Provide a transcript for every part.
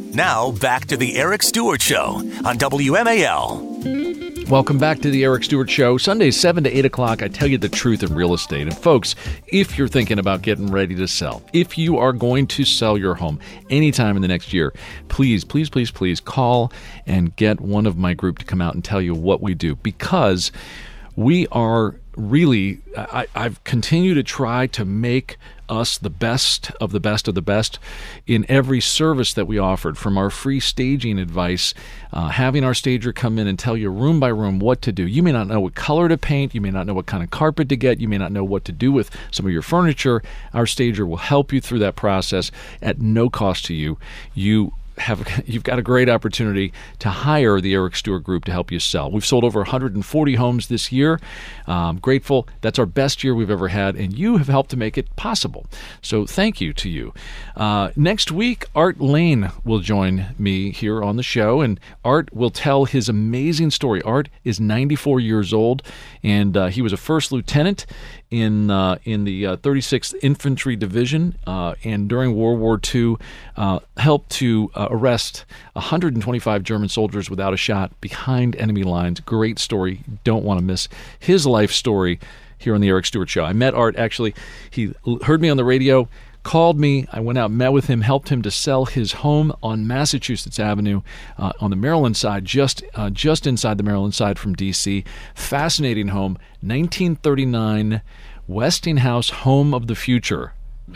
Now, back to the Eric Stewart Show on WMAL. Welcome back to the Eric Stewart Show. Sundays, 7 to 8 o'clock, I tell you the truth in real estate. And folks, if you're thinking about getting ready to sell, if you are going to sell your home anytime in the next year, please call and get one of my group to come out and tell you what we do. Because we are really, I've continued to try to make us the best of the best of the best in every service that we offered, from our free staging advice, having our stager come in and tell you room by room what to do. You may not know what color to paint. You may not know what kind of carpet to get. You may not know what to do with some of your furniture. Our stager will help you through that process at no cost to you. You've got a great opportunity to hire the Eric Stewart Group to help you sell. We've sold over 140 homes this year. Grateful. That's our best year we've ever had, and you have helped to make it possible. So thank you to you. Next week, Art Lane will join me here on the show, and Art will tell his amazing story. Art is 94 years old, and he was a first lieutenant in the 36th Infantry Division, and during World War II, helped to arrest 125 German soldiers without a shot behind enemy lines. Great story. Don't want to miss his life story here on the Eric Stewart Show. I met Art, actually. He heard me on the radio, called me. I went out, met with him, helped him to sell his home on Massachusetts Avenue on the Maryland side, just inside the Maryland side from D.C. Fascinating home, 1939 Westinghouse home of the future.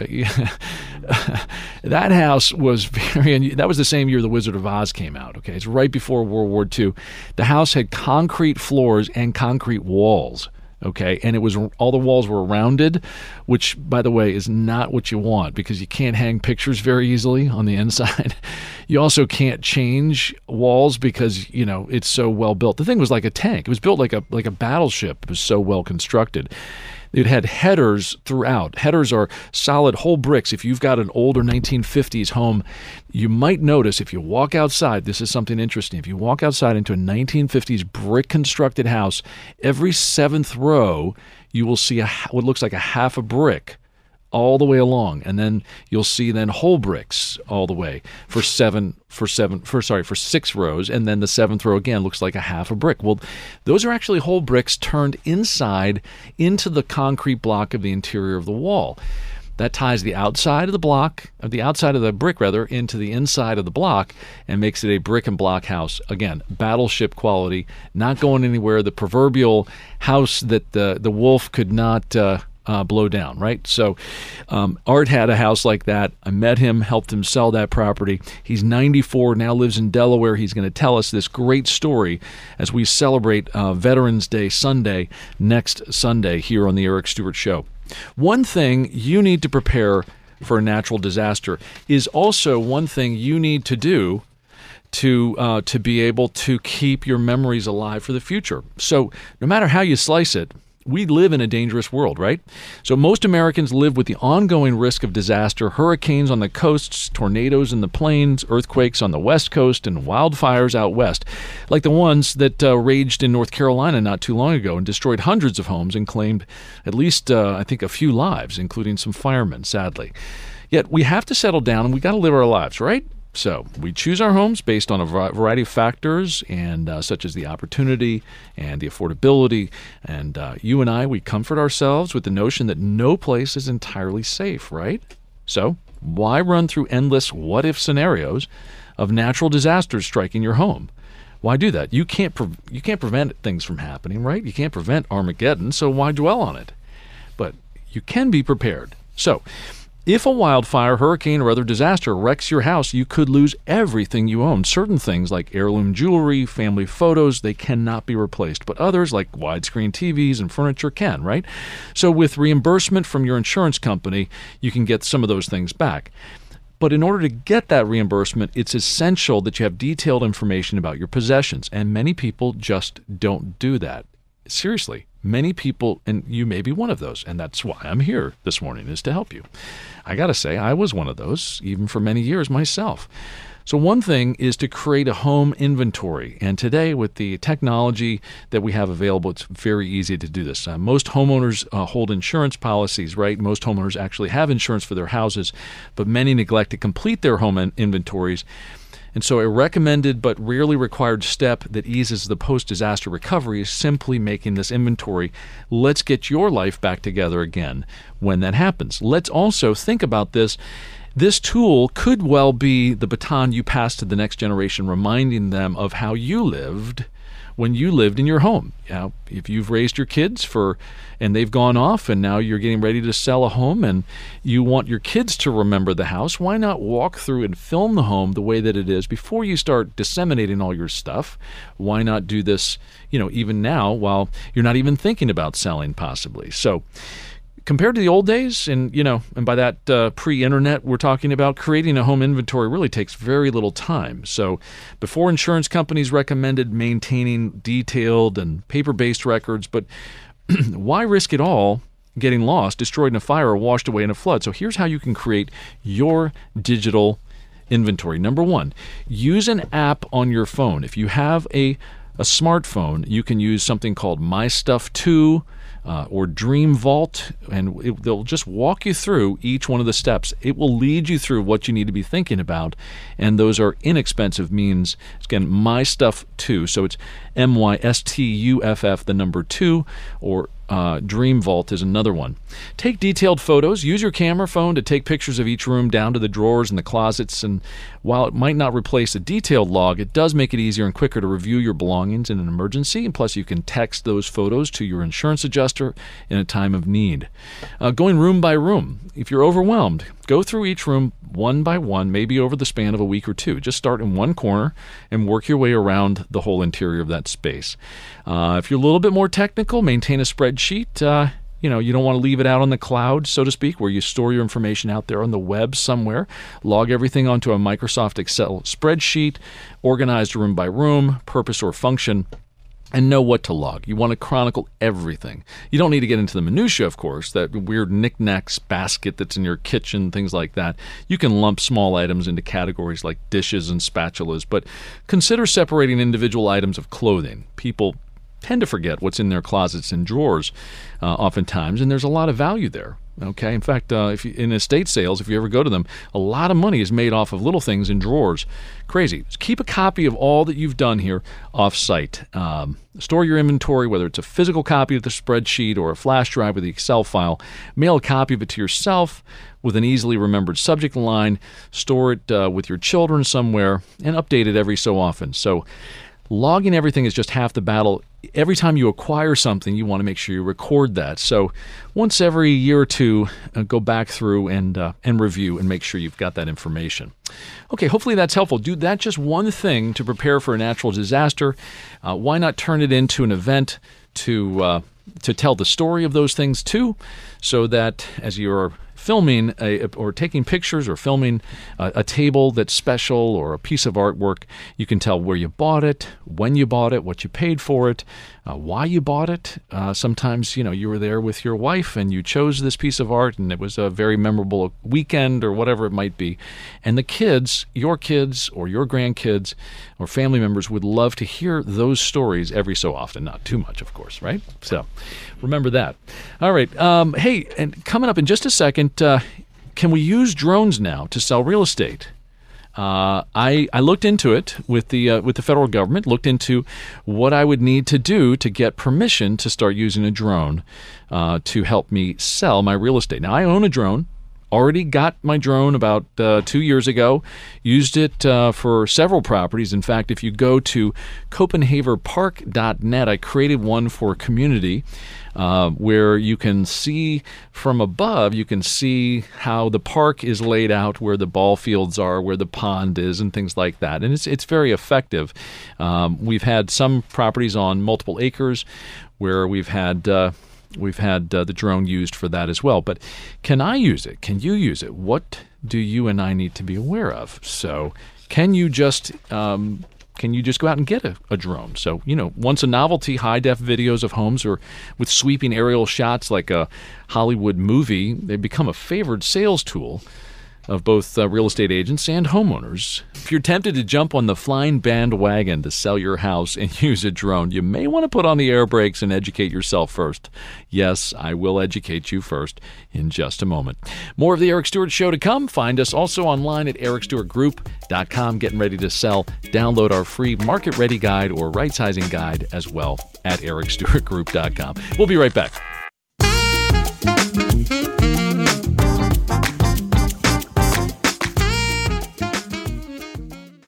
That house was that was the same year The Wizard of Oz came out. Okay, it's right before World War II. The house had concrete floors and concrete walls. Okay, and all the walls were rounded, which, by the way, is not what you want, because you can't hang pictures very easily on the inside. You also can't change walls because, it's so well built. The thing was like a tank. It was built like a battleship. It was so well constructed. It had headers throughout. Headers are solid whole bricks. If you've got an older 1950s home, you might notice if you walk outside, this is something interesting. If you walk outside into a 1950s brick-constructed house, every seventh row, you will see what looks like a half a brick all the way along, and then you'll see whole bricks all the way for six rows, and then the seventh row again looks like a half a brick. Well, those are actually whole bricks turned inside into the concrete block of the interior of the wall. That ties the outside of the brick into the inside of the block and makes it a brick and block house. Again, battleship quality, not going anywhere. The proverbial house that the wolf could not blow down, right? So Art had a house like that. I met him, helped him sell that property. He's 94, now lives in Delaware. He's going to tell us this great story as we celebrate Veterans Day Sunday, next Sunday, here on the Eric Stewart Show. One thing you need to prepare for a natural disaster is also one thing you need to do to be able to keep your memories alive for the future. So no matter how you slice it, we live in a dangerous world, right? So most Americans live with the ongoing risk of disaster, hurricanes on the coasts, tornadoes in the plains, earthquakes on the west coast, and wildfires out west, like the ones that raged in North Carolina not too long ago and destroyed hundreds of homes and claimed at least, I think, a few lives, including some firemen, sadly. Yet we have to settle down and we got to live our lives, right? So we choose our homes based on a variety of factors, and such as the opportunity and the affordability. And you and I, we comfort ourselves with the notion that no place is entirely safe, right? So why run through endless what-if scenarios of natural disasters striking your home? Why do that? You can't prevent things from happening, right? You can't prevent Armageddon, so why dwell on it? But you can be prepared. So if a wildfire, hurricane, or other disaster wrecks your house, you could lose everything you own. Certain things like heirloom jewelry, family photos, they cannot be replaced. But others, like widescreen TVs and furniture, can, right? So with reimbursement from your insurance company, you can get some of those things back. But in order to get that reimbursement, it's essential that you have detailed information about your possessions. And many people just don't do that. Seriously. Many people, and you may be one of those, and that's why I'm here this morning, is to help you. I got to say, I was one of those, even for many years myself. So one thing is to create a home inventory, and today with the technology that we have available, it's very easy to do this. Most homeowners hold insurance policies, right? Most homeowners actually have insurance for their houses, but many neglect to complete their home inventories. And so a recommended but rarely required step that eases the post-disaster recovery is simply making this inventory. Let's get your life back together again when that happens. Let's also think about this. This tool could well be the baton you pass to the next generation, reminding them of how you lived when you lived in your home. If you've raised your kids and they've gone off and now you're getting ready to sell a home and you want your kids to remember the house, why not walk through and film the home the way that it is before you start disseminating all your stuff? Why not do this, even now while you're not even thinking about selling possibly? So compared to the old days, and by that pre-internet we're talking about, creating a home inventory really takes very little time. So before, insurance companies recommended maintaining detailed and paper-based records, but why risk it all getting lost, destroyed in a fire, or washed away in a flood? So here's how you can create your digital inventory. Number one, use an app on your phone. If you have a smartphone, you can use something called My Stuff 2, or Dream Vault, and they'll just walk you through each one of the steps. It will lead you through what you need to be thinking about, and those are inexpensive means. Again, My Stuff 2, so it's MYSTUFF, the number 2, or Dream Vault is another one. Take detailed photos. Use your camera phone to take pictures of each room down to the drawers and the closets, and while it might not replace a detailed log, it does make it easier and quicker to review your belongings in an emergency, and plus you can text those photos to your insurance adjuster in a time of need. Going room by room. If you're overwhelmed, go through each room one by one, maybe over the span of a week or two. Just start in one corner and work your way around the whole interior of that space. If you're a little bit more technical, maintain a spreadsheet. You don't want to leave it out on the cloud, so to speak, where you store your information out there on the web somewhere. Log everything onto a Microsoft Excel spreadsheet, organized room by room, purpose or function, and know what to log. You want to chronicle everything. You don't need to get into the minutia, of course, that weird knickknacks basket that's in your kitchen, things like that. You can lump small items into categories like dishes and spatulas, but consider separating individual items of clothing. People tend to forget what's in their closets and drawers oftentimes, and there's a lot of value there. Okay. In fact, in estate sales, if you ever go to them, a lot of money is made off of little things in drawers. Crazy. So keep a copy of all that you've done here off-site. Store your inventory, whether it's a physical copy of the spreadsheet or a flash drive with the Excel file. Mail a copy of it to yourself with an easily remembered subject line. Store it with your children somewhere, and update it every so often. So logging everything is just half the battle. Every time you acquire something, you want to make sure you record that. So once every year or two, go back through and review and make sure you've got that information. Okay, hopefully that's helpful. Do that just one thing to prepare for a natural disaster. Why not turn it into an event to tell the story of those things too, so that as you're filming or taking pictures or filming a table that's special or a piece of artwork, you can tell where you bought it, when you bought it, what you paid for it, why you bought it. Sometimes, you were there with your wife and you chose this piece of art and it was a very memorable weekend or whatever it might be. And the kids, your kids or your grandkids or family members would love to hear those stories every so often. Not too much, of course, right? So remember that. All right. Hey, and coming up in just a second, can we use drones now to sell real estate? I looked into it with the federal government, looked into what I would need to do to get permission to start using a drone to help me sell my real estate. Now, I own a drone. Already got my drone about 2 years ago. Used it for several properties. In fact, if you go to CopenhaverPark.net, I created one for a community where you can see from above, you can see how the park is laid out, where the ball fields are, where the pond is, and things like that. And it's very effective. We've had some properties on multiple acres where we've had the drone used for that as well. But can I use it? Can you use it? What do you and I need to be aware of? So can you just go out and get a drone? So, once a novelty, high-def videos of homes or with sweeping aerial shots like a Hollywood movie, they become a favored sales tool. of both real estate agents and homeowners. If you're tempted to jump on the flying bandwagon to sell your house and use a drone, you may want to put on the air brakes and educate yourself first. Yes, I will educate you first in just a moment. More of the Eric Stewart Show to come. Find us also online at ericstewartgroup.com. Getting ready to sell. Download our free Market Ready Guide or Right Sizing Guide as well at ericstewartgroup.com. We'll be right back.